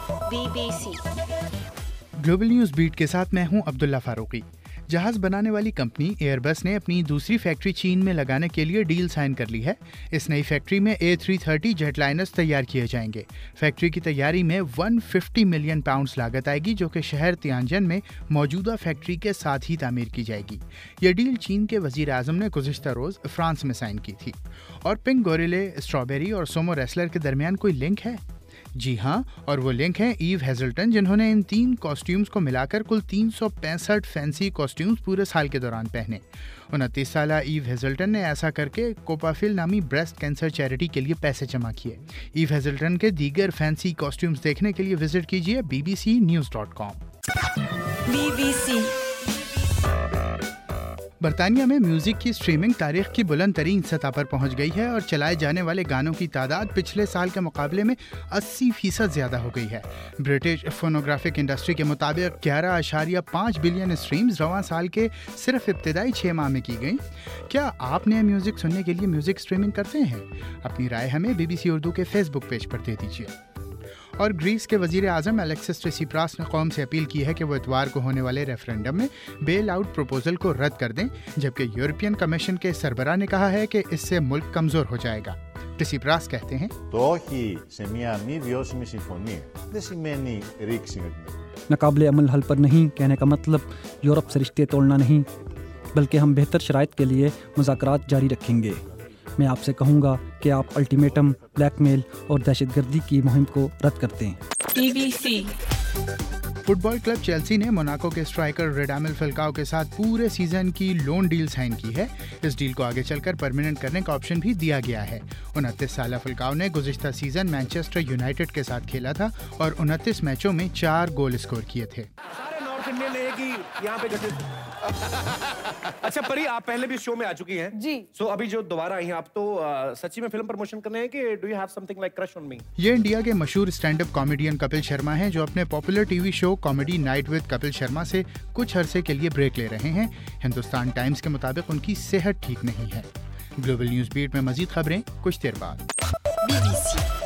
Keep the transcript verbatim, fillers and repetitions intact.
BBC global news beat के साथ मैं हूं अब्दुल्ला फारूकी। जहाज बनाने वाली कंपनी एयरबस ने अपनी दूसरी फैक्ट्री चीन में लगाने के लिए डील साइन कर ली है। इस नई फैक्ट्री में ए थ्री थर्टी जेटलाइनर्स तैयार किए जाएंगे। फैक्ट्री की तैयारी में एक सौ पचास मिलियन पाउंड्स लागत आएगी, जो कि शहर तियानजन में मौजूदा फैक्ट्री के साथ ही तामीर की जाएगी। यह डील चीन के वजीर आजम ने गुज़िश्ता रोज फ्रांस में साइन की थी। और पिंक गोरिल्ले, स्ट्रॉबेरी और सोमो रेसलर के दरमियान कोई लिंक है? जी हाँ, और वो लिंक है ईव हेजल्टन, जिन्होंने इन तीन कॉस्ट्यूम्स को मिलाकर कुल तीन सौ पैंसठ फैंसी कॉस्ट्यूम्स पूरे साल के दौरान पहने। उनतीस साल ईव हेजल्टन ने ऐसा करके कोपाफिल नामी ब्रेस्ट कैंसर चैरिटी के लिए पैसे जमा किए। ईव हेजल्टन के दीगर फैंसी कॉस्ट्यूम्स देखने के लिए विजिट कीजिए B B C news dot com. BBC बरतानिया में म्यूजिक की स्ट्रीमिंग तारीख की बुलंद तरीन सतह पर पहुंच गई है और चलाए जाने वाले गानों की तादाद पिछले साल के मुकाबले में अस्सी फीसद ज्यादा हो गई है। ब्रिटिश फोनोग्राफिक इंडस्ट्री के मुताबिक ग्यारह आशारिया पाँच बिलियन स्ट्रीम्स रवां साल के सिर्फ इब्तदाई छः माह में की गई। क्या आप नए म्यूजिक सुनने के लिए म्यूजिक स्ट्रीमिंग करते हैं? अपनी राय हमें बीबीसी उर्दू के फेसबुक पेज पर दे दीजिए। और ग्रीस के वजीर आजम अलेक्सिस ट्रिसिप्रास ने कौम से अपील की है कि वो इतवार को होने वाले रेफरेंडम में बेल आउट प्रपोजल को रद्द कर दें, जबकि यूरोपियन कमीशन के सरबराह ने कहा है कि इससे मुल्क कमजोर हो जाएगा। ट्रिसिप्रास कहते हैं, तो όχι σε μια μη βιώσιμη συμφωνία δεν σημαίνει ρήξη με την नाकाबिले अमल हल पर नहीं कहने का मतलब यूरोप से रिश्ते तोड़ना नहीं, बल्कि हम बेहतर शराइत के लिए मुज़ाकरात जारी रखेंगे। मैं आपसे कहूँगा कि आप अल्टीमेटम, ब्लैकमेल और दहशतगर्दी की मुहिम को रद्द करते हैं। बीबीसी फुटबॉल क्लब चेल्सी ने मोनाको के स्ट्राइकर रेडामिल फल्काओ के साथ पूरे सीजन की लोन डील साइन की है। इस डील को आगे चलकर परमानेंट करने का ऑप्शन भी दिया गया है। उनतीस साल फल्काओ ने गुज़िश्ता सीजन मैनचेस्टर यूनाइटेड के साथ खेला था और उनतीस मैचों में चार गोल स्कोर किए थे। सारे नॉर्थ इंडियन एक ही यहाँ पे गठित। अच्छा परी, आप पहले भी शो में आ चुकी हैं जी। सो so, अभी जो दोबारा आई हैं आप, तो आ, सच्ची में फिल्म प्रमोशन करने हैं कि do you have something like crush on me? ये इंडिया के मशहूर stand up comedian Kapil Sharma हैं, जो अपने popular TV show Comedy Night with Kapil Sharma से कुछ अरसे के लिए ब्रेक ले रहे हैं। हिंदुस्तान टाइम्स के मुताबिक उनकी सेहत ठीक नहीं है। ग्लोबल न्यूज बीट में मजीद खबरें कुछ देर बाद। बीबीसी